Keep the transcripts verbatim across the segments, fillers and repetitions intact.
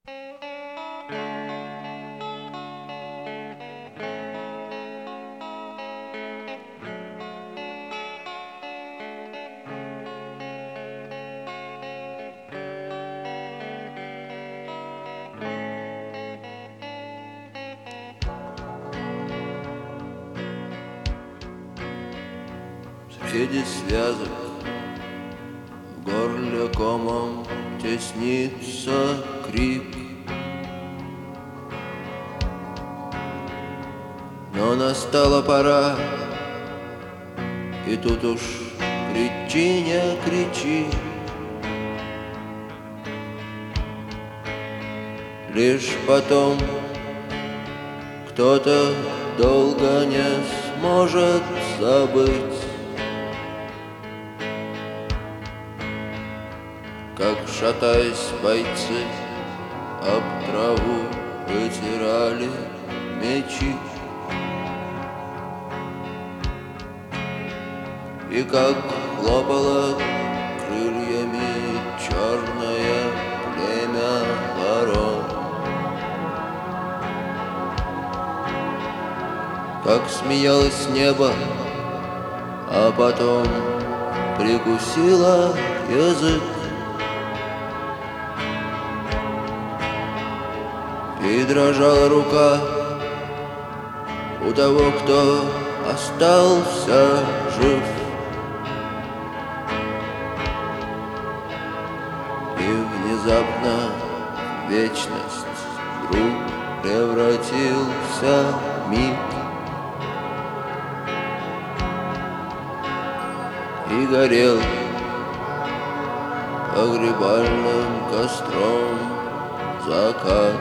Среди связок в горле комом теснится крик, но настала пора, и тут уж кричи, не кричи. Лишь потом кто-то долго не сможет забыть, как, шатаясь, бойцы об траву вытирали мечи, и как хлопало крыльями черное племя ворон, как смеялось небо, а потом прикусило язык, и дрожала рука у того, кто остался жив. И внезапно вечность вдруг превратился в миг, и горел погребальным костром закат.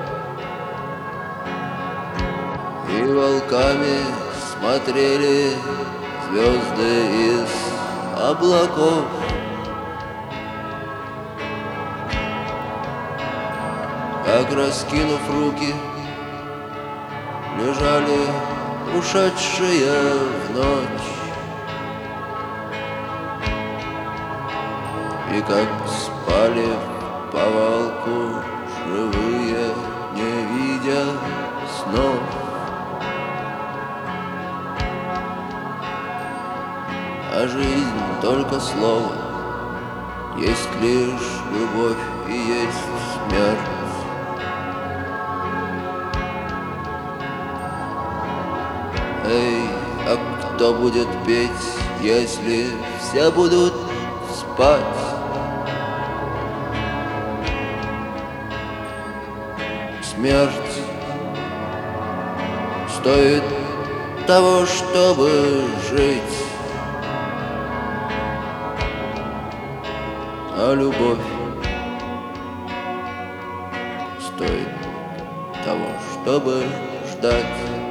И волками смотрели звезды из облаков, как, раскинув руки, лежали ушедшие в ночь, и как спали в повалку живые, не видя снов. А жизнь только слово, есть лишь любовь и есть смерть. Эй, а кто будет петь, если все будут спать? Смерть стоит того, чтобы жить, а любовь стоит того, чтобы ждать.